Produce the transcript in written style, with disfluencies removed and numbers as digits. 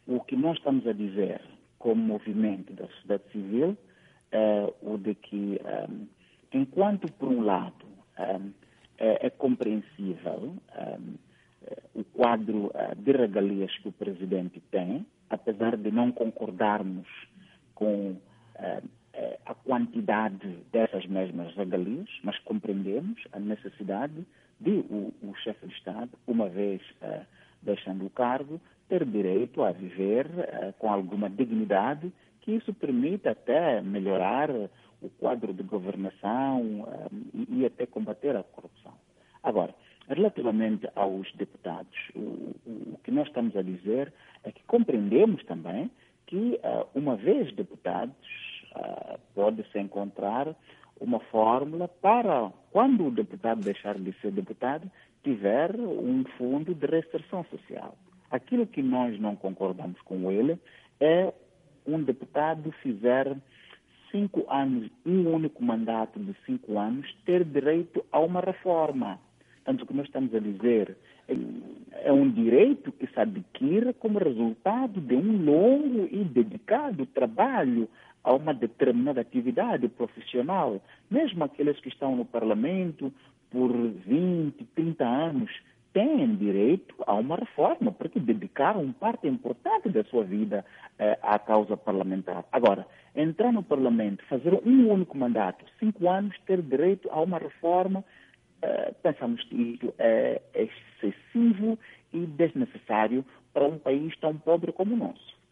O que nós estamos a dizer como movimento da sociedade civil é o de que, enquanto, por um lado, é compreensível o quadro de regalias que o presidente tem, apesar de não concordarmos com a quantidade dessas mesmas regalias, mas compreendemos a necessidade de o chefe de Estado, uma vez deixando o cargo, ter direito a viver com alguma dignidade, que isso permita até melhorar o quadro de governação e até combater a corrupção. Agora, relativamente aos deputados, o que nós estamos a dizer é que compreendemos também que, uma vez deputados, pode-se encontrar uma fórmula para, quando o deputado deixar de ser deputado, tiver um fundo de reinserção social. Aquilo que nós não concordamos com ele é um deputado fizer 5 anos, um único mandato de 5 anos, ter direito a uma reforma. Portanto, o que nós estamos a dizer é um direito que se adquire como resultado de um longo e dedicado trabalho a uma determinada atividade profissional. Mesmo aqueles que estão no Parlamento por 20, 30 anos, têm direito a uma reforma, porque dedicaram parte importante da sua vida à causa parlamentar. Agora, entrar no Parlamento, fazer um único mandato, 5 anos, ter direito a uma reforma, pensamos que isso é excessivo e desnecessário para um país tão pobre como o nosso.